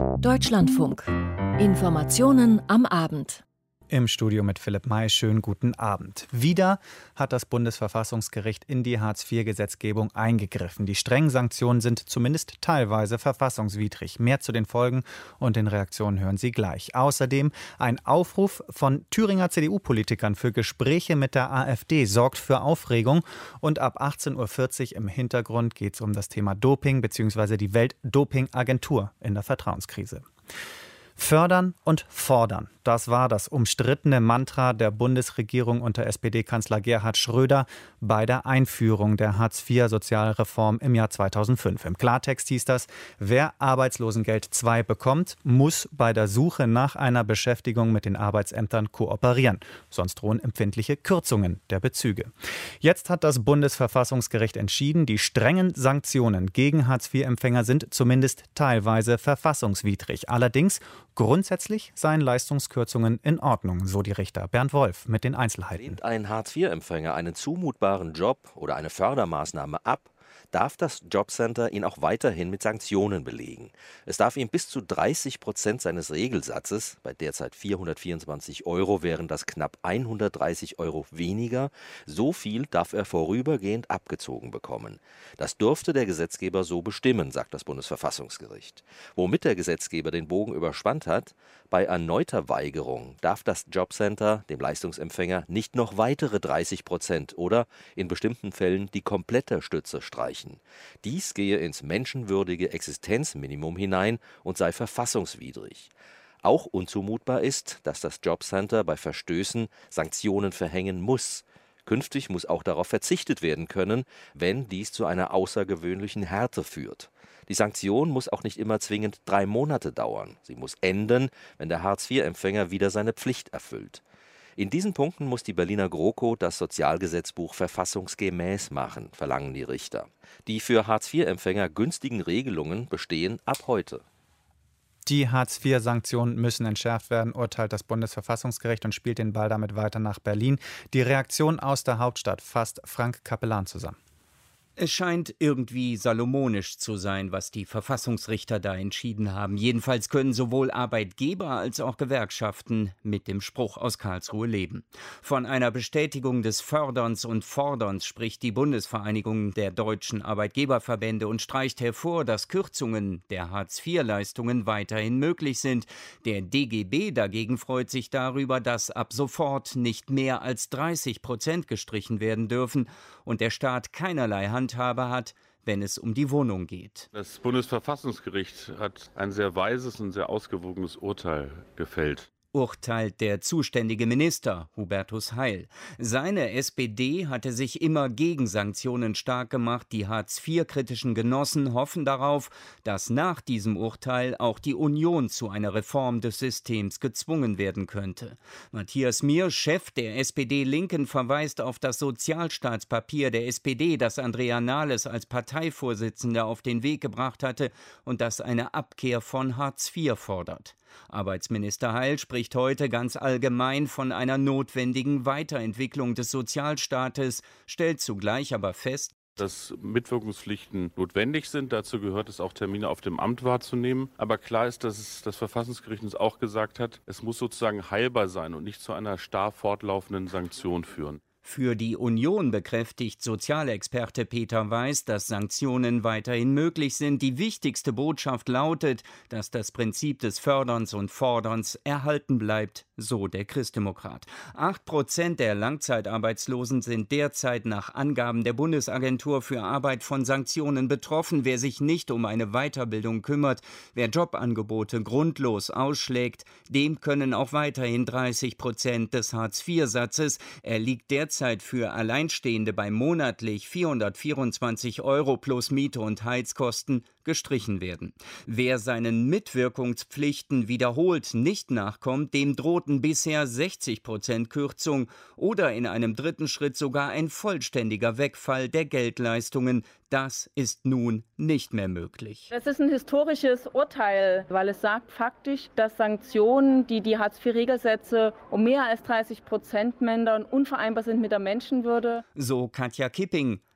Deutschlandfunk. Informationen am Abend. Im Studio mit Philipp May. Schönen guten Abend. Wieder hat das Bundesverfassungsgericht in die Hartz-IV-Gesetzgebung eingegriffen. Die strengen Sanktionen sind zumindest teilweise verfassungswidrig. Mehr zu den Folgen und den Reaktionen hören Sie gleich. Außerdem ein Aufruf von Thüringer CDU-Politikern für Gespräche mit der AfD sorgt für Aufregung. Und ab 18.40 Uhr im Hintergrund geht es um das Thema Doping bzw. die Weltdopingagentur in der Vertrauenskrise. Fördern und fordern. Das war das umstrittene Mantra der Bundesregierung unter SPD-Kanzler Gerhard Schröder bei der Einführung der Hartz-IV-Sozialreform im Jahr 2005. Im Klartext hieß das, wer Arbeitslosengeld II bekommt, muss bei der Suche nach einer Beschäftigung mit den Arbeitsämtern kooperieren. Sonst drohen empfindliche Kürzungen der Bezüge. Jetzt hat das Bundesverfassungsgericht entschieden, die strengen Sanktionen gegen Hartz-IV-Empfänger sind zumindest teilweise verfassungswidrig. Allerdings grundsätzlich seien Leistungskürzungen in Ordnung, so die Richter. Bernd Wolf mit den Einzelheiten. Lehnt ein Hartz-IV-Empfänger einen zumutbaren Job oder eine Fördermaßnahme ab, darf das Jobcenter ihn auch weiterhin mit Sanktionen belegen. Es darf ihm bis zu 30% seines Regelsatzes, bei derzeit 424 Euro wären das knapp 130 Euro weniger, so viel darf er vorübergehend abgezogen bekommen. Das durfte der Gesetzgeber so bestimmen, sagt das Bundesverfassungsgericht. Womit der Gesetzgeber den Bogen überspannt hat: bei erneuter Weigerung darf das Jobcenter dem Leistungsempfänger nicht noch weitere 30% oder in bestimmten Fällen die komplette Stütze streichen. Dies gehe ins menschenwürdige Existenzminimum hinein und sei verfassungswidrig. Auch unzumutbar ist, dass das Jobcenter bei Verstößen Sanktionen verhängen muss. Künftig muss auch darauf verzichtet werden können, wenn dies zu einer außergewöhnlichen Härte führt. Die Sanktion muss auch nicht immer zwingend 3 Monate dauern. Sie muss enden, wenn der Hartz-IV-Empfänger wieder seine Pflicht erfüllt. In diesen Punkten muss die Berliner GroKo das Sozialgesetzbuch verfassungsgemäß machen, verlangen die Richter. Die für Hartz-IV-Empfänger günstigen Regelungen bestehen ab heute. Die Hartz-IV-Sanktionen müssen entschärft werden, urteilt das Bundesverfassungsgericht und spielt den Ball damit weiter nach Berlin. Die Reaktion aus der Hauptstadt fasst Frank Capellan zusammen. Es scheint irgendwie salomonisch zu sein, was die Verfassungsrichter da entschieden haben. Jedenfalls können sowohl Arbeitgeber als auch Gewerkschaften mit dem Spruch aus Karlsruhe leben. Von einer Bestätigung des Förderns und Forderns spricht die Bundesvereinigung der deutschen Arbeitgeberverbände und streicht hervor, dass Kürzungen der Hartz-IV-Leistungen weiterhin möglich sind. Der DGB dagegen freut sich darüber, dass ab sofort nicht mehr als 30% gestrichen werden dürfen und der Staat keinerlei Handhabe hat, wenn es um die Wohnung geht. Das Bundesverfassungsgericht hat ein sehr weises und sehr ausgewogenes Urteil gefällt. Urteilt der zuständige Minister, Hubertus Heil. Seine SPD hatte sich immer gegen Sanktionen stark gemacht. Die Hartz-IV-kritischen Genossen hoffen darauf, dass nach diesem Urteil auch die Union zu einer Reform des Systems gezwungen werden könnte. Matthias Mier, Chef der SPD-Linken, verweist auf das Sozialstaatspapier der SPD, das Andrea Nahles als Parteivorsitzender auf den Weg gebracht hatte und das eine Abkehr von Hartz IV fordert. Arbeitsminister Heil spricht heute ganz allgemein von einer notwendigen Weiterentwicklung des Sozialstaates, stellt zugleich aber fest, dass Mitwirkungspflichten notwendig sind. Dazu gehört es auch, Termine auf dem Amt wahrzunehmen. Aber klar ist, dass das Verfassungsgericht uns auch gesagt hat, es muss sozusagen heilbar sein und nicht zu einer starr fortlaufenden Sanktion führen. Für die Union bekräftigt Sozialexperte Peter Weiß, dass Sanktionen weiterhin möglich sind. Die wichtigste Botschaft lautet, dass das Prinzip des Förderns und Forderns erhalten bleibt, so der Christdemokrat. 8% der Langzeitarbeitslosen sind derzeit nach Angaben der Bundesagentur für Arbeit von Sanktionen betroffen. Wer sich nicht um eine Weiterbildung kümmert, wer Jobangebote grundlos ausschlägt, dem können auch weiterhin 30% des Hartz-IV-Satzes. Er liegt derzeit für Alleinstehende bei monatlich 424 Euro plus Miete und Heizkosten gestrichen werden. Wer seinen Mitwirkungspflichten wiederholt nicht nachkommt, dem drohten bisher 60% Kürzung oder in einem dritten Schritt sogar ein vollständiger Wegfall der Geldleistungen. Das ist nun nicht mehr möglich. Das ist ein historisches Urteil, weil es sagt faktisch, dass Sanktionen, die die Hartz-IV-Regelsätze um mehr als 30% mindern, unvereinbar sind mit der Menschenwürde. So Katja Kipping.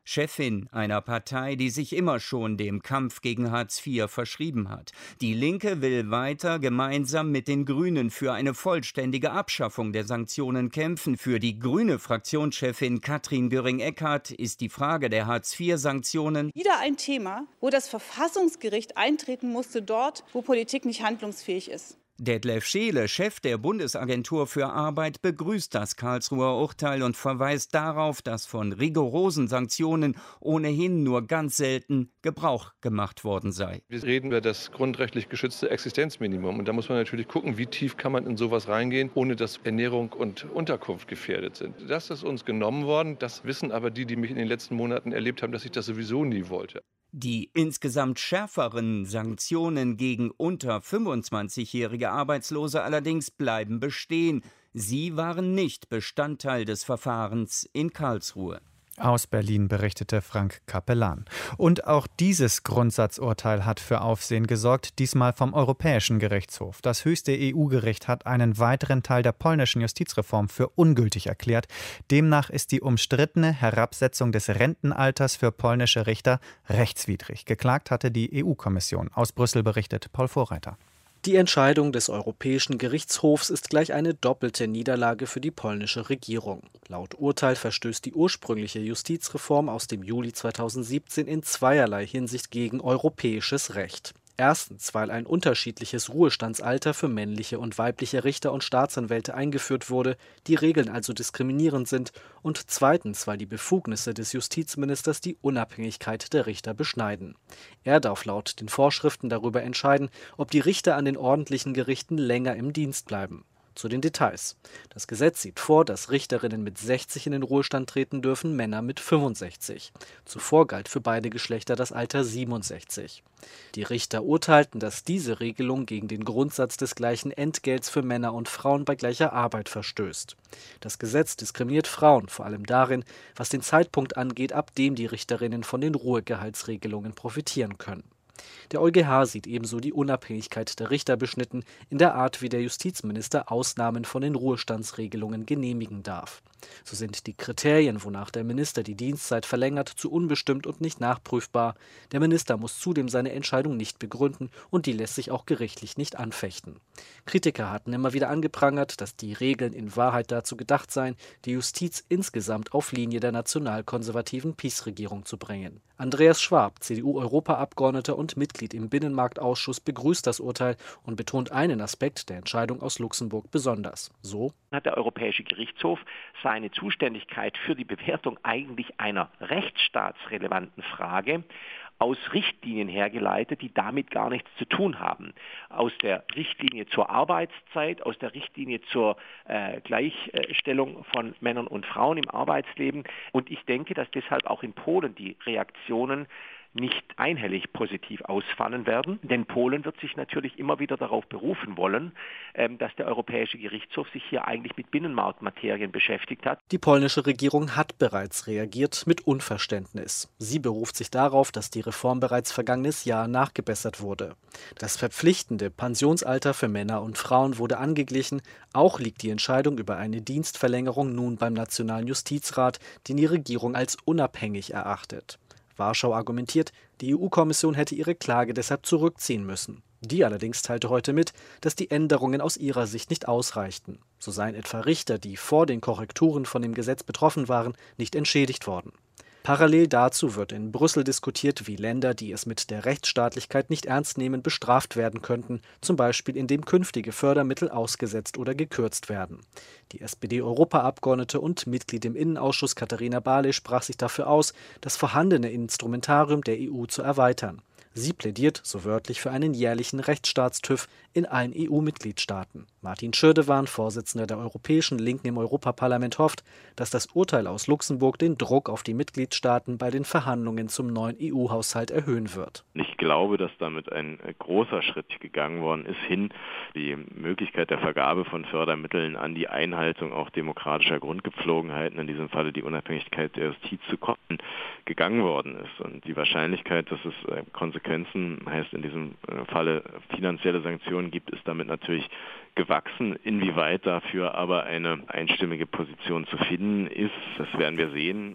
Chefin einer Partei, die sich immer schon dem Kampf gegen Hartz IV verschrieben hat. Die Linke will weiter gemeinsam mit den Grünen für eine vollständige Abschaffung der Sanktionen kämpfen. Für die grüne Fraktionschefin Katrin Göring-Eckardt ist die Frage der Hartz-IV-Sanktionen wieder ein Thema, wo das Verfassungsgericht eintreten musste, dort, wo Politik nicht handlungsfähig ist. Detlef Scheele, Chef der Bundesagentur für Arbeit, begrüßt das Karlsruher Urteil und verweist darauf, dass von rigorosen Sanktionen ohnehin nur ganz selten Gebrauch gemacht worden sei. Wir reden über das grundrechtlich geschützte Existenzminimum. Und da muss man natürlich gucken, wie tief kann man in sowas reingehen, ohne dass Ernährung und Unterkunft gefährdet sind. Das ist uns genommen worden. Das wissen aber die mich in den letzten Monaten erlebt haben, dass ich das sowieso nie wollte. Die insgesamt schärferen Sanktionen gegen unter 25-jährige Arbeitslose allerdings bleiben bestehen. Sie waren nicht Bestandteil des Verfahrens in Karlsruhe. Aus Berlin berichtete Frank Capellan. Und auch dieses Grundsatzurteil hat für Aufsehen gesorgt, diesmal vom Europäischen Gerichtshof. Das höchste EU-Gericht hat einen weiteren Teil der polnischen Justizreform für ungültig erklärt. Demnach ist die umstrittene Herabsetzung des Rentenalters für polnische Richter rechtswidrig. Geklagt hatte die EU-Kommission. Aus Brüssel berichtet Paul Vorreiter. Die Entscheidung des Europäischen Gerichtshofs ist gleich eine doppelte Niederlage für die polnische Regierung. Laut Urteil verstößt die ursprüngliche Justizreform aus dem Juli 2017 in zweierlei Hinsicht gegen europäisches Recht. Erstens, weil ein unterschiedliches Ruhestandsalter für männliche und weibliche Richter und Staatsanwälte eingeführt wurde, die Regeln also diskriminierend sind, und zweitens, weil die Befugnisse des Justizministers die Unabhängigkeit der Richter beschneiden. Er darf laut den Vorschriften darüber entscheiden, ob die Richter an den ordentlichen Gerichten länger im Dienst bleiben. Zu den Details. Das Gesetz sieht vor, dass Richterinnen mit 60 in den Ruhestand treten dürfen, Männer mit 65. Zuvor galt für beide Geschlechter das Alter 67. Die Richter urteilten, dass diese Regelung gegen den Grundsatz des gleichen Entgelts für Männer und Frauen bei gleicher Arbeit verstößt. Das Gesetz diskriminiert Frauen, vor allem darin, was den Zeitpunkt angeht, ab dem die Richterinnen von den Ruhegehaltsregelungen profitieren können. Der EuGH sieht ebenso die Unabhängigkeit der Richter beschnitten, in der Art, wie der Justizminister Ausnahmen von den Ruhestandsregelungen genehmigen darf. So sind die Kriterien, wonach der Minister die Dienstzeit verlängert, zu unbestimmt und nicht nachprüfbar. Der Minister muss zudem seine Entscheidung nicht begründen und die lässt sich auch gerichtlich nicht anfechten. Kritiker hatten immer wieder angeprangert, dass die Regeln in Wahrheit dazu gedacht seien, die Justiz insgesamt auf Linie der nationalkonservativen PiS-Regierung zu bringen. Andreas Schwab, CDU-Europaabgeordneter und Mitglied im Binnenmarktausschuss, begrüßt das Urteil und betont einen Aspekt der Entscheidung aus Luxemburg besonders. So hat der Europäische Gerichtshof seine Zuständigkeit für die Bewertung eigentlich einer rechtsstaatsrelevanten Frage aus Richtlinien hergeleitet, die damit gar nichts zu tun haben. Aus der Richtlinie zur Arbeitszeit, aus der Richtlinie zur Gleichstellung von Männern und Frauen im Arbeitsleben. Und ich denke, dass deshalb auch in Polen die Reaktionen nicht einhellig positiv ausfallen werden. Denn Polen wird sich natürlich immer wieder darauf berufen wollen, dass der Europäische Gerichtshof sich hier eigentlich mit Binnenmarktmaterien beschäftigt hat. Die polnische Regierung hat bereits reagiert mit Unverständnis. Sie beruft sich darauf, dass die Reform bereits vergangenes Jahr nachgebessert wurde. Das verpflichtende Pensionsalter für Männer und Frauen wurde angeglichen. Auch liegt die Entscheidung über eine Dienstverlängerung nun beim Nationalen Justizrat, den die Regierung als unabhängig erachtet. Warschau argumentiert, die EU-Kommission hätte ihre Klage deshalb zurückziehen müssen. Die allerdings teilte heute mit, dass die Änderungen aus ihrer Sicht nicht ausreichten. So seien etwa Richter, die vor den Korrekturen von dem Gesetz betroffen waren, nicht entschädigt worden. Parallel dazu wird in Brüssel diskutiert, wie Länder, die es mit der Rechtsstaatlichkeit nicht ernst nehmen, bestraft werden könnten, zum Beispiel indem künftige Fördermittel ausgesetzt oder gekürzt werden. Die SPD-Europaabgeordnete und Mitglied im Innenausschuss Katharina Barley sprach sich dafür aus, das vorhandene Instrumentarium der EU zu erweitern. Sie plädiert, so wörtlich, für einen jährlichen Rechtsstaatstüv in allen EU-Mitgliedstaaten. Martin Schirdewan, Vorsitzender der Europäischen Linken im Europaparlament, hofft, dass das Urteil aus Luxemburg den Druck auf die Mitgliedstaaten bei den Verhandlungen zum neuen EU-Haushalt erhöhen wird. Ich glaube, dass damit ein großer Schritt gegangen worden ist, hin die Möglichkeit der Vergabe von Fördermitteln an die Einhaltung auch demokratischer Grundgepflogenheiten, in diesem Falle die Unabhängigkeit der Justiz zu koppeln, gegangen worden ist. Und die Wahrscheinlichkeit, dass es Konsequenzen, heißt in diesem Falle finanzielle Sanktionen gibt, ist damit natürlich gewachsen. Inwieweit dafür aber eine einstimmige Position zu finden ist, das werden wir sehen.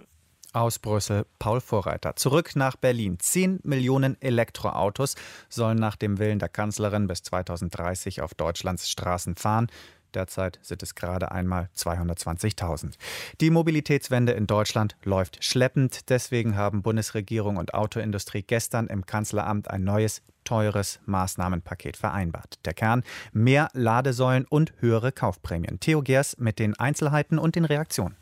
Aus Brüssel Paul Vorreiter. Zurück nach Berlin. 10 Millionen Elektroautos sollen nach dem Willen der Kanzlerin bis 2030 auf Deutschlands Straßen fahren. Derzeit sind es gerade einmal 220.000. Die Mobilitätswende in Deutschland läuft schleppend. Deswegen haben Bundesregierung und Autoindustrie gestern im Kanzleramt ein neues, teures Maßnahmenpaket vereinbart. Der Kern: mehr Ladesäulen und höhere Kaufprämien. Theo Gers mit den Einzelheiten und den Reaktionen.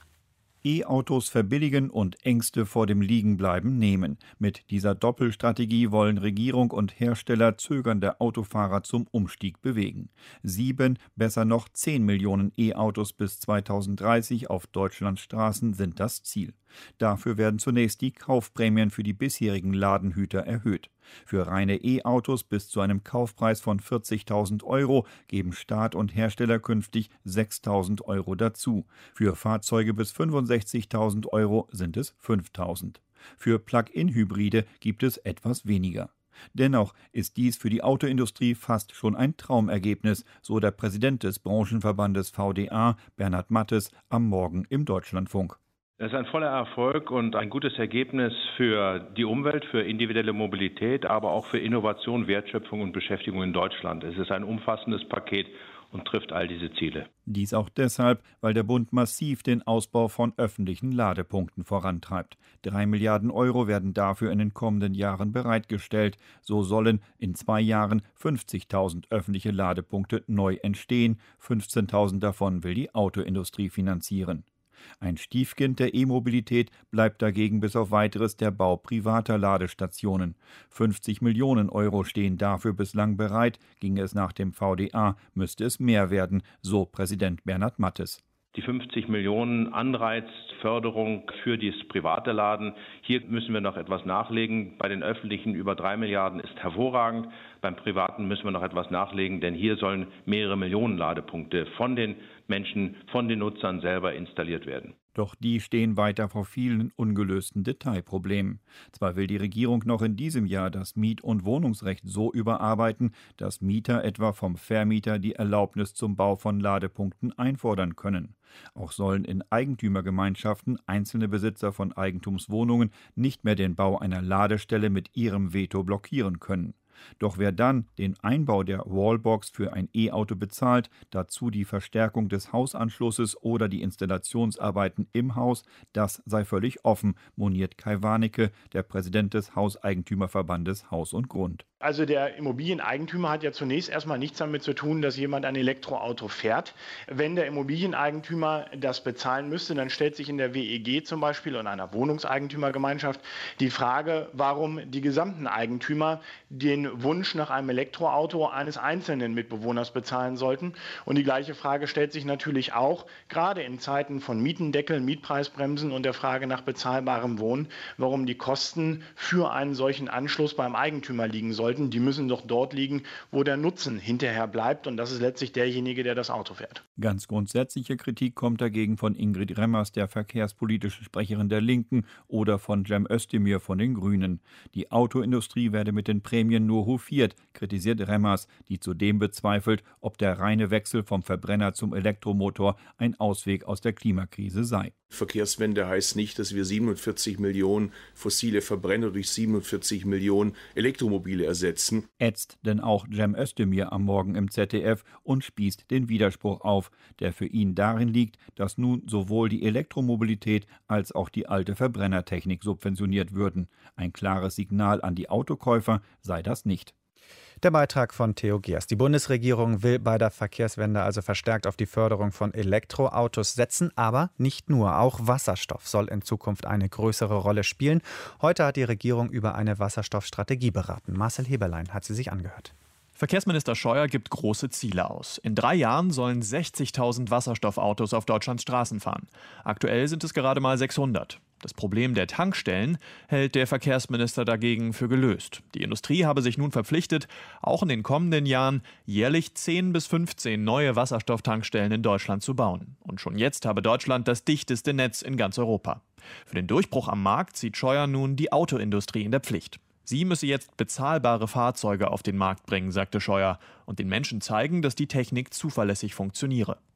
E-Autos verbilligen und Ängste vor dem Liegenbleiben nehmen. Mit dieser Doppelstrategie wollen Regierung und Hersteller zögernde Autofahrer zum Umstieg bewegen. 7, besser noch 10 Millionen E-Autos bis 2030 auf Deutschlands Straßen sind das Ziel. Dafür werden zunächst die Kaufprämien für die bisherigen Ladenhüter erhöht. Für reine E-Autos bis zu einem Kaufpreis von 40.000 € geben Staat und Hersteller künftig 6.000 € dazu. Für Fahrzeuge bis 65.000 € sind es 5.000. Für Plug-in-Hybride gibt es etwas weniger. Dennoch ist dies für die Autoindustrie fast schon ein Traumergebnis, so der Präsident des Branchenverbandes VDA, Bernhard Mattes, am Morgen im Deutschlandfunk. Das ist ein voller Erfolg und ein gutes Ergebnis für die Umwelt, für individuelle Mobilität, aber auch für Innovation, Wertschöpfung und Beschäftigung in Deutschland. Es ist ein umfassendes Paket und trifft all diese Ziele. Dies auch deshalb, weil der Bund massiv den Ausbau von öffentlichen Ladepunkten vorantreibt. 3 Milliarden € werden dafür in den kommenden Jahren bereitgestellt. So sollen in 2 Jahren 50.000 öffentliche Ladepunkte neu entstehen. 15.000 davon will die Autoindustrie finanzieren. Ein Stiefkind der E-Mobilität bleibt dagegen bis auf Weiteres der Bau privater Ladestationen. 50 Millionen € stehen dafür bislang bereit. Ginge es nach dem VDA, müsste es mehr werden, so Präsident Bernhard Mattes. Die 50 Millionen Anreizförderung für dieses private Laden, hier müssen wir noch etwas nachlegen. Bei den öffentlichen über 3 Milliarden ist hervorragend. Beim privaten müssen wir noch etwas nachlegen, denn hier sollen mehrere Millionen Ladepunkte von den Menschen, von den Nutzern selber installiert werden. Doch die stehen weiter vor vielen ungelösten Detailproblemen. Zwar will die Regierung noch in diesem Jahr das Miet- und Wohnungsrecht so überarbeiten, dass Mieter etwa vom Vermieter die Erlaubnis zum Bau von Ladepunkten einfordern können. Auch sollen in Eigentümergemeinschaften einzelne Besitzer von Eigentumswohnungen nicht mehr den Bau einer Ladestelle mit ihrem Veto blockieren können. Doch wer dann den Einbau der Wallbox für ein E-Auto bezahlt, dazu die Verstärkung des Hausanschlusses oder die Installationsarbeiten im Haus, das sei völlig offen, moniert Kai Warnecke, der Präsident des Hauseigentümerverbandes Haus und Grund. Also der Immobilieneigentümer hat ja zunächst erstmal nichts damit zu tun, dass jemand ein Elektroauto fährt. Wenn der Immobilieneigentümer das bezahlen müsste, dann stellt sich in der WEG zum Beispiel und einer Wohnungseigentümergemeinschaft die Frage, warum die gesamten Eigentümer den Wunsch nach einem Elektroauto eines einzelnen Mitbewohners bezahlen sollten. Und die gleiche Frage stellt sich natürlich auch, gerade in Zeiten von Mietendeckeln, Mietpreisbremsen und der Frage nach bezahlbarem Wohnen, warum die Kosten für einen solchen Anschluss beim Eigentümer liegen sollten. Die müssen doch dort liegen, wo der Nutzen hinterher bleibt. Und das ist letztlich derjenige, der das Auto fährt. Ganz grundsätzliche Kritik kommt dagegen von Ingrid Remmers, der verkehrspolitischen Sprecherin der Linken, oder von Cem Özdemir von den Grünen. Die Autoindustrie werde mit den Prämien nur hofiert, kritisiert Remmers, die zudem bezweifelt, ob der reine Wechsel vom Verbrenner zum Elektromotor ein Ausweg aus der Klimakrise sei. Verkehrswende heißt nicht, dass wir 47 Millionen fossile Verbrenner durch 47 Millionen Elektromobile ersetzen. Ätzt denn auch Cem Özdemir am Morgen im ZDF und spießt den Widerspruch auf, der für ihn darin liegt, dass nun sowohl die Elektromobilität als auch die alte Verbrennertechnik subventioniert würden. Ein klares Signal an die Autokäufer sei das nicht. Der Beitrag von Theo Gers. Die Bundesregierung will bei der Verkehrswende also verstärkt auf die Förderung von Elektroautos setzen, aber nicht nur. Auch Wasserstoff soll in Zukunft eine größere Rolle spielen. Heute hat die Regierung über eine Wasserstoffstrategie beraten. Marcel Heberlein hat sie sich angehört. Verkehrsminister Scheuer gibt große Ziele aus. In 3 Jahren sollen 60.000 Wasserstoffautos auf Deutschlands Straßen fahren. Aktuell sind es gerade mal 600. Das Problem der Tankstellen hält der Verkehrsminister dagegen für gelöst. Die Industrie habe sich nun verpflichtet, auch in den kommenden Jahren jährlich 10 bis 15 neue Wasserstofftankstellen in Deutschland zu bauen. Und schon jetzt habe Deutschland das dichteste Netz in ganz Europa. Für den Durchbruch am Markt sieht Scheuer nun die Autoindustrie in der Pflicht. Sie müsse jetzt bezahlbare Fahrzeuge auf den Markt bringen, sagte Scheuer, und den Menschen zeigen, dass die Technik zuverlässig funktioniere.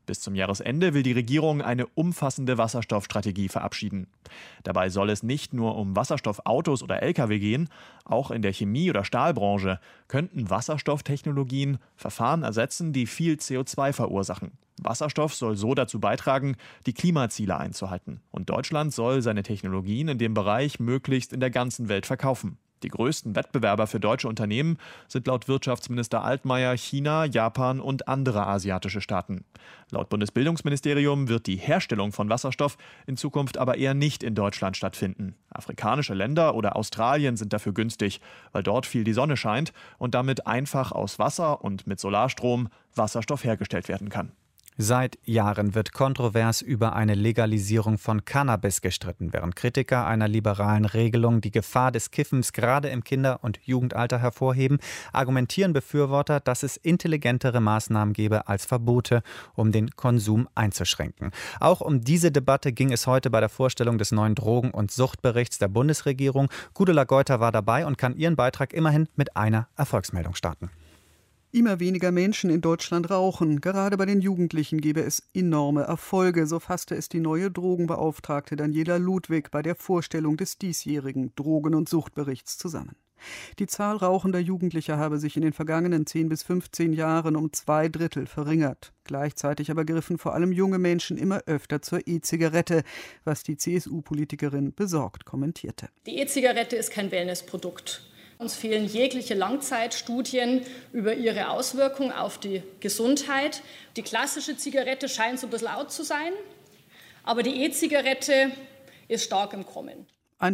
Bis zum Jahresende will die Regierung eine umfassende Wasserstoffstrategie verabschieden. Dabei soll es nicht nur um Wasserstoffautos oder Lkw gehen, auch in der Chemie- oder Stahlbranche könnten Wasserstofftechnologien Verfahren ersetzen, die viel CO2 verursachen. Wasserstoff soll so dazu beitragen, die Klimaziele einzuhalten. Und Deutschland soll seine Technologien in dem Bereich möglichst in der ganzen Welt verkaufen. Die größten Wettbewerber für deutsche Unternehmen sind laut Wirtschaftsminister Altmaier China, Japan und andere asiatische Staaten. Laut Bundesbildungsministerium wird die Herstellung von Wasserstoff in Zukunft aber eher nicht in Deutschland stattfinden. Afrikanische Länder oder Australien sind dafür günstig, weil dort viel die Sonne scheint und damit einfach aus Wasser und mit Solarstrom Wasserstoff hergestellt werden kann. Seit Jahren wird kontrovers über eine Legalisierung von Cannabis gestritten, während Kritiker einer liberalen Regelung die Gefahr des Kiffens gerade im Kinder- und Jugendalter hervorheben, argumentieren Befürworter, dass es intelligentere Maßnahmen gäbe als Verbote, um den Konsum einzuschränken. Auch um diese Debatte ging es heute bei der Vorstellung des neuen Drogen- und Suchtberichts der Bundesregierung. Gudula Geuter war dabei und kann ihren Beitrag immerhin mit einer Erfolgsmeldung starten. Immer weniger Menschen in Deutschland rauchen. Gerade bei den Jugendlichen gebe es enorme Erfolge, so fasste es die neue Drogenbeauftragte Daniela Ludwig bei der Vorstellung des diesjährigen Drogen- und Suchtberichts zusammen. Die Zahl rauchender Jugendlicher habe sich in den vergangenen 10 bis 15 Jahren um 2/3 verringert. Gleichzeitig aber griffen vor allem junge Menschen immer öfter zur E-Zigarette, was die CSU-Politikerin besorgt kommentierte. Die E-Zigarette ist kein Wellnessprodukt. Uns fehlen jegliche Langzeitstudien über ihre Auswirkungen auf die Gesundheit. Die klassische Zigarette scheint so ein bisschen out zu sein, aber die E-Zigarette ist stark im Kommen.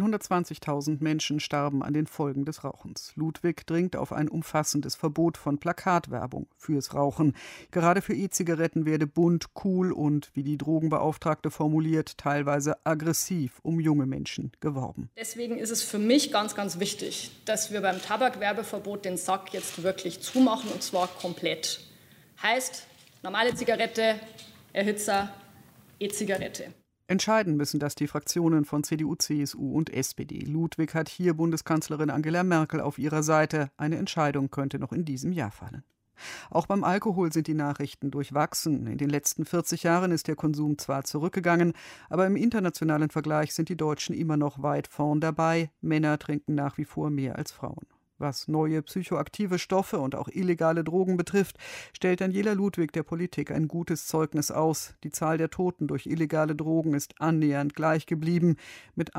120.000 Menschen starben an den Folgen des Rauchens. Ludwig dringt auf ein umfassendes Verbot von Plakatwerbung fürs Rauchen. Gerade für E-Zigaretten werde bunt, cool und, wie die Drogenbeauftragte formuliert, teilweise aggressiv um junge Menschen geworben. Deswegen ist es für mich ganz, ganz wichtig, dass wir beim Tabakwerbeverbot den Sack jetzt wirklich zumachen, und zwar komplett. Heißt, normale Zigarette, Erhitzer, E-Zigarette. Entscheiden müssen das die Fraktionen von CDU, CSU und SPD. Ludwig hat hier Bundeskanzlerin Angela Merkel auf ihrer Seite. Eine Entscheidung könnte noch in diesem Jahr fallen. Auch beim Alkohol sind die Nachrichten durchwachsen. In den letzten 40 Jahren ist der Konsum zwar zurückgegangen, aber im internationalen Vergleich sind die Deutschen immer noch weit vorn dabei. Männer trinken nach wie vor mehr als Frauen. Was neue psychoaktive Stoffe und auch illegale Drogen betrifft, stellt Daniela Ludwig der Politik ein gutes Zeugnis aus. Die Zahl der Toten durch illegale Drogen ist annähernd gleich geblieben. Mit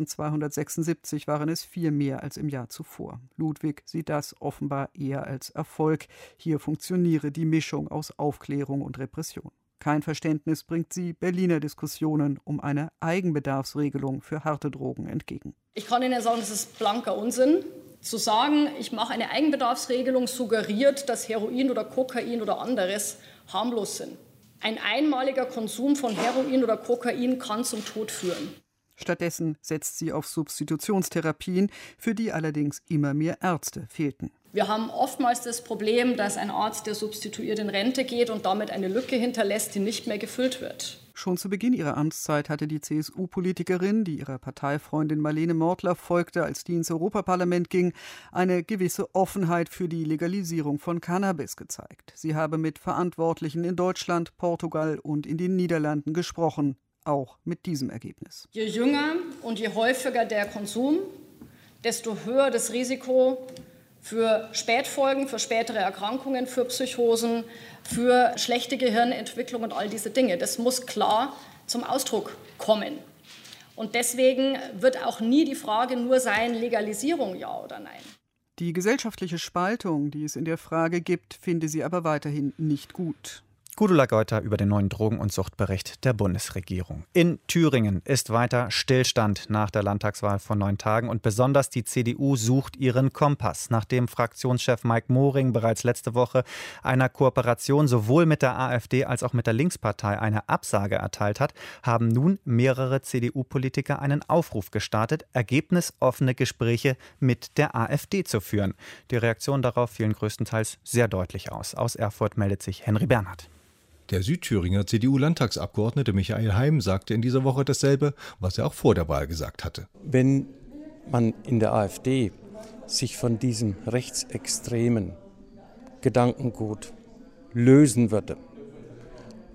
1.276 waren es 4 mehr als im Jahr zuvor. Ludwig sieht das offenbar eher als Erfolg. Hier funktioniere die Mischung aus Aufklärung und Repression. Kein Verständnis bringt sie Berliner Diskussionen um eine Eigenbedarfsregelung für harte Drogen entgegen. Ich kann Ihnen sagen, das ist blanker Unsinn. Zu sagen, ich mache eine Eigenbedarfsregelung, suggeriert, dass Heroin oder Kokain oder anderes harmlos sind. Ein einmaliger Konsum von Heroin oder Kokain kann zum Tod führen. Stattdessen setzt sie auf Substitutionstherapien, für die allerdings immer mehr Ärzte fehlten. Wir haben oftmals das Problem, dass ein Arzt, der substituiert, in Rente geht und damit eine Lücke hinterlässt, die nicht mehr gefüllt wird. Schon zu Beginn ihrer Amtszeit hatte die CSU-Politikerin, die ihrer Parteifreundin Marlene Mortler folgte, als die ins Europaparlament ging, eine gewisse Offenheit für die Legalisierung von Cannabis gezeigt. Sie habe mit Verantwortlichen in Deutschland, Portugal und in den Niederlanden gesprochen, auch mit diesem Ergebnis. Je jünger und je häufiger der Konsum, desto höher das Risiko für Spätfolgen, für spätere Erkrankungen, für Psychosen, für schlechte Gehirnentwicklung und all diese Dinge. Das muss klar zum Ausdruck kommen. Und deswegen wird auch nie die Frage nur sein, Legalisierung ja oder nein. Die gesellschaftliche Spaltung, die es in der Frage gibt, finde sie aber weiterhin nicht gut. Gudula Geuter über den neuen Drogen- und Suchtbericht der Bundesregierung. In Thüringen ist weiter Stillstand nach der Landtagswahl vor 9 Tagen und besonders die CDU sucht ihren Kompass. Nachdem Fraktionschef Mike Moring bereits letzte Woche einer Kooperation sowohl mit der AfD als auch mit der Linkspartei eine Absage erteilt hat, haben nun mehrere CDU-Politiker einen Aufruf gestartet, ergebnisoffene Gespräche mit der AfD zu führen. Die Reaktionen darauf fielen größtenteils sehr deutlich aus. Aus Erfurt meldet sich Henry Bernhard. Der Südthüringer CDU-Landtagsabgeordnete Michael Heim sagte in dieser Woche dasselbe, was er auch vor der Wahl gesagt hatte. Wenn man in der AfD sich von diesem rechtsextremen Gedankengut lösen würde,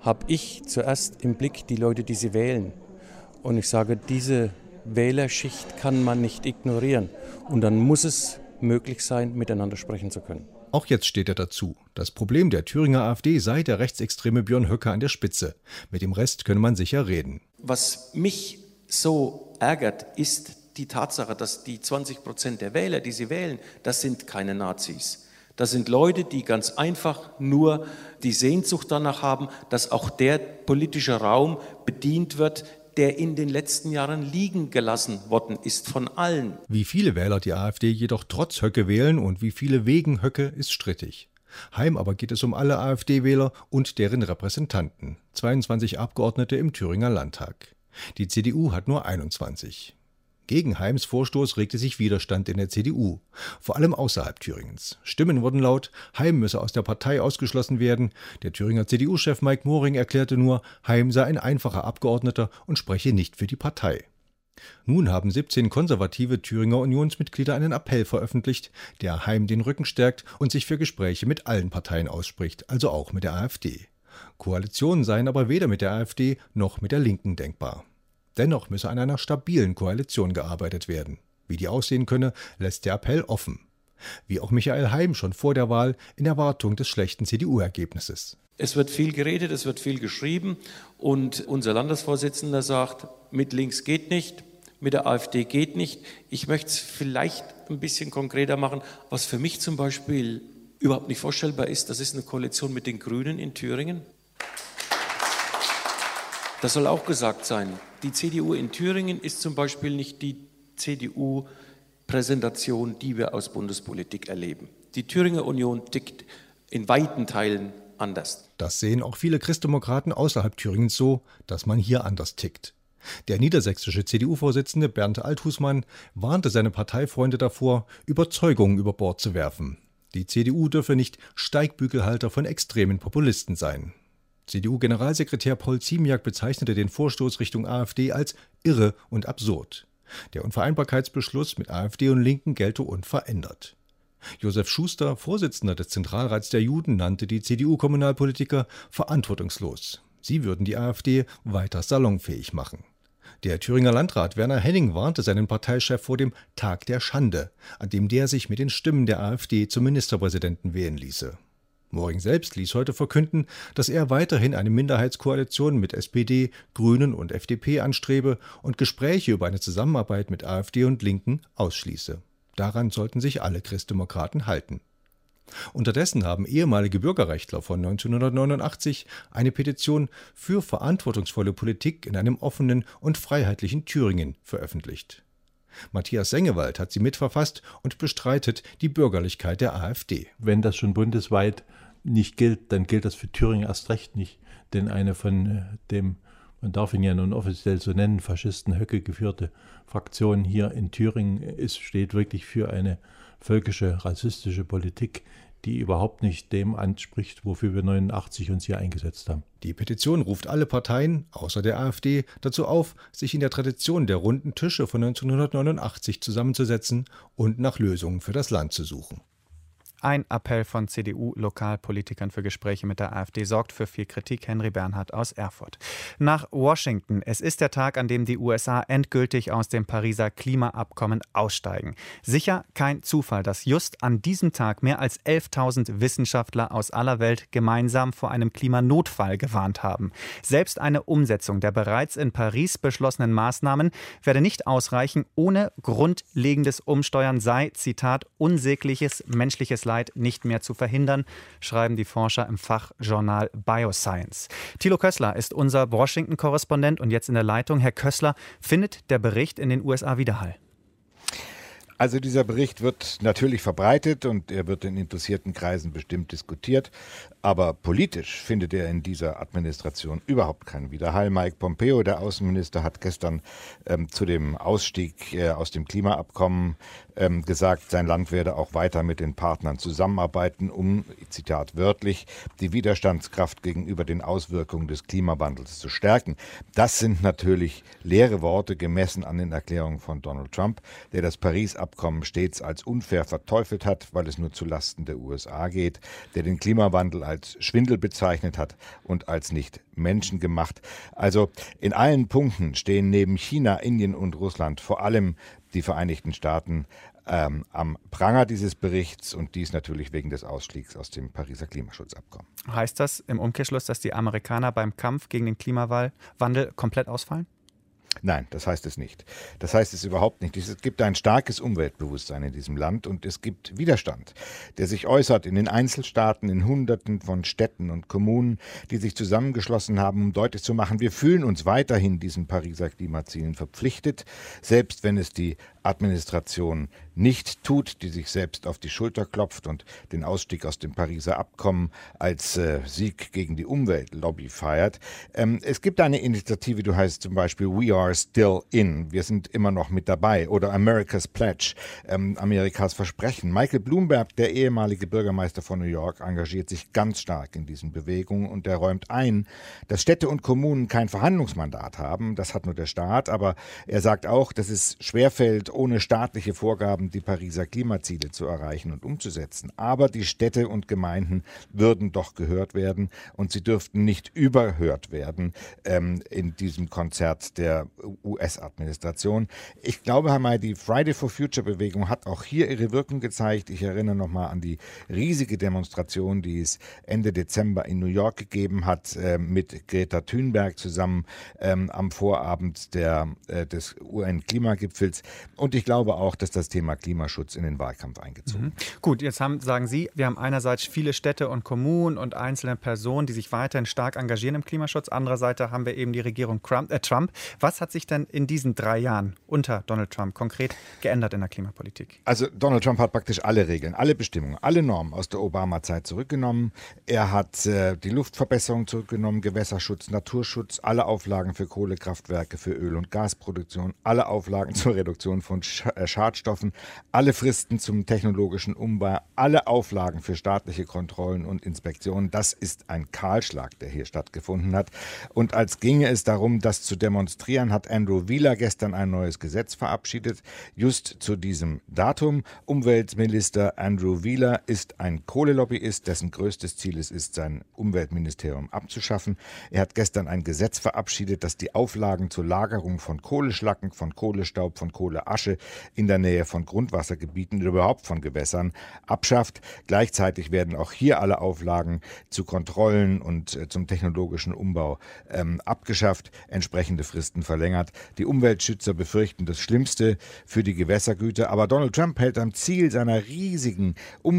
habe ich zuerst im Blick die Leute, die sie wählen. Und ich sage, diese Wählerschicht kann man nicht ignorieren. Und dann muss es möglich sein, miteinander sprechen zu können. Auch jetzt steht er dazu. Das Problem der Thüringer AfD sei der rechtsextreme Björn Höcke an der Spitze. Mit dem Rest könne man sicher reden. Was mich so ärgert, ist die Tatsache, dass die 20% der Wähler, die sie wählen, das sind keine Nazis. Das sind Leute, die ganz einfach nur die Sehnsucht danach haben, dass auch der politische Raum bedient wird, der in den letzten Jahren liegen gelassen worden ist von allen. Wie viele Wähler die AfD jedoch trotz Höcke wählen und wie viele wegen Höcke, ist strittig. Heim aber geht es um alle AfD-Wähler und deren Repräsentanten. 22 Abgeordnete im Thüringer Landtag. Die CDU hat nur 21. Gegen Heims Vorstoß regte sich Widerstand in der CDU, vor allem außerhalb Thüringens. Stimmen wurden laut, Heim müsse aus der Partei ausgeschlossen werden. Der Thüringer CDU-Chef Mike Moring erklärte nur, Heim sei ein einfacher Abgeordneter und spreche nicht für die Partei. Nun haben 17 konservative Thüringer Unionsmitglieder einen Appell veröffentlicht, der Heim den Rücken stärkt und sich für Gespräche mit allen Parteien ausspricht, also auch mit der AfD. Koalitionen seien aber weder mit der AfD noch mit der Linken denkbar. Dennoch müsse an einer stabilen Koalition gearbeitet werden. Wie die aussehen könne, lässt der Appell offen. Wie auch Michael Heim schon vor der Wahl in Erwartung des schlechten CDU-Ergebnisses. Es wird viel geredet, es wird viel geschrieben und unser Landesvorsitzender sagt, mit links geht nicht, mit der AfD geht nicht. Ich möchte es vielleicht ein bisschen konkreter machen, was für mich zum Beispiel überhaupt nicht vorstellbar ist. Das ist eine Koalition mit den Grünen in Thüringen. Das soll auch gesagt sein. Die CDU in Thüringen ist zum Beispiel nicht die CDU-Präsentation, die wir aus Bundespolitik erleben. Die Thüringer Union tickt in weiten Teilen anders. Das sehen auch viele Christdemokraten außerhalb Thüringens so, dass man hier anders tickt. Der niedersächsische CDU-Vorsitzende Bernd Althusmann warnte seine Parteifreunde davor, Überzeugungen über Bord zu werfen. Die CDU dürfe nicht Steigbügelhalter von extremen Populisten sein. CDU-Generalsekretär Paul Ziemiak bezeichnete den Vorstoß Richtung AfD als irre und absurd. Der Unvereinbarkeitsbeschluss mit AfD und Linken gelte unverändert. Josef Schuster, Vorsitzender des Zentralrats der Juden, nannte die CDU-Kommunalpolitiker verantwortungslos. Sie würden die AfD weiter salonfähig machen. Der Thüringer Landrat Werner Henning warnte seinen Parteichef vor dem Tag der Schande, an dem der sich mit den Stimmen der AfD zum Ministerpräsidenten wählen ließe. Moring selbst ließ heute verkünden, dass er weiterhin eine Minderheitskoalition mit SPD, Grünen und FDP anstrebe und Gespräche über eine Zusammenarbeit mit AfD und Linken ausschließe. Daran sollten sich alle Christdemokraten halten. Unterdessen haben ehemalige Bürgerrechtler von 1989 eine Petition für verantwortungsvolle Politik in einem offenen und freiheitlichen Thüringen veröffentlicht. Matthias Sengewald hat sie mitverfasst und bestreitet die Bürgerlichkeit der AfD. Wenn das schon bundesweit nicht gilt, dann gilt das für Thüringen erst recht nicht. Denn eine von dem, man darf ihn ja nun offiziell so nennen, Faschisten Höcke geführte Fraktion hier in Thüringen steht wirklich für eine völkische, rassistische Politik, die überhaupt nicht dem anspricht, wofür wir 89 uns hier eingesetzt haben. Die Petition ruft alle Parteien, außer der AfD, dazu auf, sich in der Tradition der runden Tische von 1989 zusammenzusetzen und nach Lösungen für das Land zu suchen. Ein Appell von CDU-Lokalpolitikern für Gespräche mit der AfD sorgt für viel Kritik. Henry Bernhard aus Erfurt. Nach Washington. Es ist der Tag, an dem die USA endgültig aus dem Pariser Klimaabkommen aussteigen. Sicher kein Zufall, dass just an diesem Tag mehr als 11.000 Wissenschaftler aus aller Welt gemeinsam vor einem Klimanotfall gewarnt haben. Selbst eine Umsetzung der bereits in Paris beschlossenen Maßnahmen werde nicht ausreichen. Ohne grundlegendes Umsteuern sei, Zitat, unsägliches menschliches Leid nicht mehr zu verhindern, schreiben die Forscher im Fachjournal Bioscience. Thilo Kössler ist unser Washington-Korrespondent und jetzt in der Leitung. Herr Kössler, findet der Bericht in den USA Widerhall? Also dieser Bericht wird natürlich verbreitet und er wird in interessierten Kreisen bestimmt diskutiert, aber politisch findet er in dieser Administration überhaupt keinen Widerhall. Mike Pompeo, der Außenminister, hat gestern zu dem Ausstieg aus dem Klimaabkommen gesagt, sein Land werde auch weiter mit den Partnern zusammenarbeiten, um, Zitat wörtlich, die Widerstandskraft gegenüber den Auswirkungen des Klimawandels zu stärken. Das sind natürlich leere Worte gemessen an den Erklärungen von Donald Trump, der das Paris-Abkommen stets als unfair verteufelt hat, weil es nur zulasten der USA geht, der den Klimawandel als Schwindel bezeichnet hat und als nicht menschengemacht. Also in allen Punkten stehen neben China, Indien und Russland vor allem die Vereinigten Staaten am Pranger dieses Berichts und dies natürlich wegen des Ausstiegs aus dem Pariser Klimaschutzabkommen. Heißt das im Umkehrschluss, dass die Amerikaner beim Kampf gegen den Klimawandel komplett ausfallen? Nein, das heißt es nicht. Das heißt es überhaupt nicht. Es gibt ein starkes Umweltbewusstsein in diesem Land und es gibt Widerstand, der sich äußert in den Einzelstaaten, in Hunderten von Städten und Kommunen, die sich zusammengeschlossen haben, um deutlich zu machen, wir fühlen uns weiterhin diesen Pariser Klimazielen verpflichtet, selbst wenn es die Administration nicht tut, die sich selbst auf die Schulter klopft und den Ausstieg aus dem Pariser Abkommen als Sieg gegen die Umweltlobby feiert. Es gibt eine Initiative, die heißt zum Beispiel We Are Still In. Wir sind immer noch mit dabei. Oder America's Pledge, Amerikas Versprechen. Michael Bloomberg, der ehemalige Bürgermeister von New York, engagiert sich ganz stark in diesen Bewegungen und er räumt ein, dass Städte und Kommunen kein Verhandlungsmandat haben. Das hat nur der Staat. Aber er sagt auch, dass es schwerfällt, ohne staatliche Vorgaben die Pariser Klimaziele zu erreichen und umzusetzen. Aber die Städte und Gemeinden würden doch gehört werden und sie dürften nicht überhört werden in diesem Konzert der US-Administration. Ich glaube, Herr May, die Friday for Future-Bewegung hat auch hier ihre Wirkung gezeigt. Ich erinnere nochmal an die riesige Demonstration, die es Ende Dezember in New York gegeben hat, mit Greta Thunberg zusammen am Vorabend des UN-Klimagipfels. Und ich glaube auch, dass das Thema Klimaschutz in den Wahlkampf eingezogen ist. Gut, jetzt sagen Sie, wir haben einerseits viele Städte und Kommunen und einzelne Personen, die sich weiterhin stark engagieren im Klimaschutz. Andererseits haben wir eben die Regierung Trump. Was hat sich denn in diesen 3 Jahren unter Donald Trump konkret geändert in der Klimapolitik? Also Donald Trump hat praktisch alle Regeln, alle Bestimmungen, alle Normen aus der Obama-Zeit zurückgenommen. Er hat die Luftverbesserung zurückgenommen, Gewässerschutz, Naturschutz, alle Auflagen für Kohlekraftwerke, für Öl- und Gasproduktion, alle Auflagen zur Reduktion von Schadstoffen, alle Fristen zum technologischen Umbau, alle Auflagen für staatliche Kontrollen und Inspektionen. Das ist ein Kahlschlag, der hier stattgefunden hat. Und als ginge es darum, das zu demonstrieren, hat Andrew Wheeler gestern ein neues Gesetz verabschiedet, just zu diesem Datum. Umweltminister Andrew Wheeler ist ein Kohlelobbyist, dessen größtes Ziel es ist, sein Umweltministerium abzuschaffen. Er hat gestern ein Gesetz verabschiedet, das die Auflagen zur Lagerung von Kohleschlacken, von Kohlestaub, von Kohleasche in der Nähe von Grundwassergebieten oder überhaupt von Gewässern abschafft. Gleichzeitig werden auch hier alle Auflagen zu Kontrollen und zum technologischen Umbau abgeschafft, entsprechende Fristen verlängert. Die Umweltschützer befürchten das Schlimmste für die Gewässergüter, aber Donald Trump hält am Ziel seiner riesigen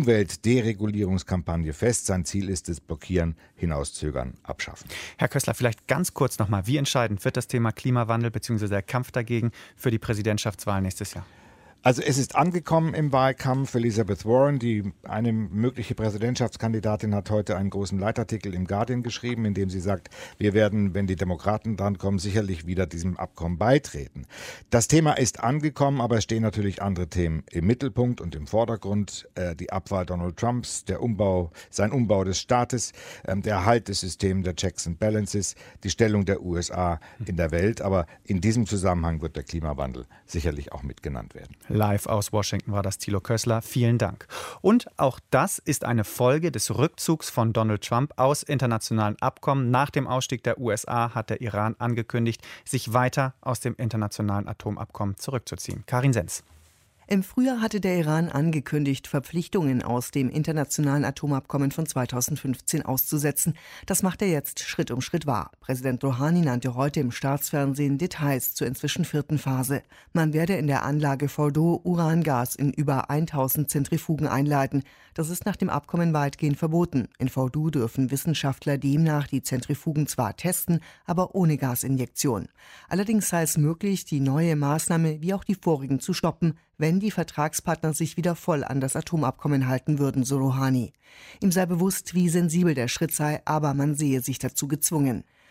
Umweltderegulierungskampagne fest. Sein Ziel ist es, blockieren, hinauszögern, abschaffen. Herr Kössler, vielleicht ganz kurz nochmal, wie entscheidend wird das Thema Klimawandel bzw. der Kampf dagegen für die Präsidentschaftswahl nächstes Jahr? Also es ist angekommen im Wahlkampf. Elizabeth Warren, eine mögliche Präsidentschaftskandidatin, hat heute einen großen Leitartikel im Guardian geschrieben, in dem sie sagt, wir werden, wenn die Demokraten drankommen, sicherlich wieder diesem Abkommen beitreten. Das Thema ist angekommen, aber es stehen natürlich andere Themen im Mittelpunkt und im Vordergrund. Die Abwahl Donald Trumps, sein Umbau des Staates, der Erhalt des Systems der Checks and Balances, die Stellung der USA in der Welt. Aber in diesem Zusammenhang wird der Klimawandel sicherlich auch mitgenannt werden. Live aus Washington war das Thilo Kössler. Vielen Dank. Und auch das ist eine Folge des Rückzugs von Donald Trump aus internationalen Abkommen. Nach dem Ausstieg der USA hat der Iran angekündigt, sich weiter aus dem internationalen Atomabkommen zurückzuziehen. Karin Senz. Im Frühjahr hatte der Iran angekündigt, Verpflichtungen aus dem internationalen Atomabkommen von 2015 auszusetzen. Das macht er jetzt Schritt um Schritt wahr. Präsident Rouhani nannte heute im Staatsfernsehen Details zur inzwischen 4. Phase. Man werde in der Anlage Fordow Urangas in über 1000 Zentrifugen einleiten. Das ist nach dem Abkommen weitgehend verboten. In Fordow dürfen Wissenschaftler demnach die Zentrifugen zwar testen, aber ohne Gasinjektion. Allerdings sei es möglich, die neue Maßnahme wie auch die vorigen zu stoppen, wenn die Vertragspartner sich wieder voll an das Atomabkommen halten würden, so Rouhani. Ihm sei bewusst, wie sensibel der Schritt sei, aber man sehe sich dazu gezwungen.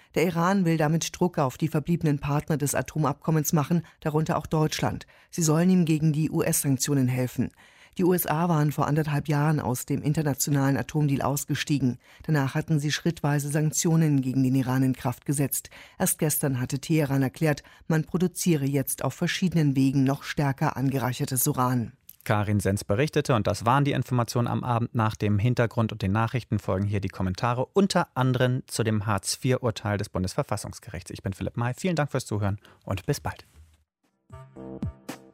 Der Iran will damit Druck auf die verbliebenen Partner des Atomabkommens machen, darunter auch Deutschland. Sie sollen ihm gegen die US-Sanktionen helfen. Die USA waren vor 1,5 Jahren aus dem internationalen Atomdeal ausgestiegen. Danach hatten sie schrittweise Sanktionen gegen den Iran in Kraft gesetzt. Erst gestern hatte Teheran erklärt, man produziere jetzt auf verschiedenen Wegen noch stärker angereichertes Uran. Karin Senz berichtete, und das waren die Informationen am Abend. Nach dem Hintergrund und den Nachrichten folgen hier die Kommentare, unter anderem zu dem Hartz-IV-Urteil des Bundesverfassungsgerichts. Ich bin Philipp May, vielen Dank fürs Zuhören und bis bald.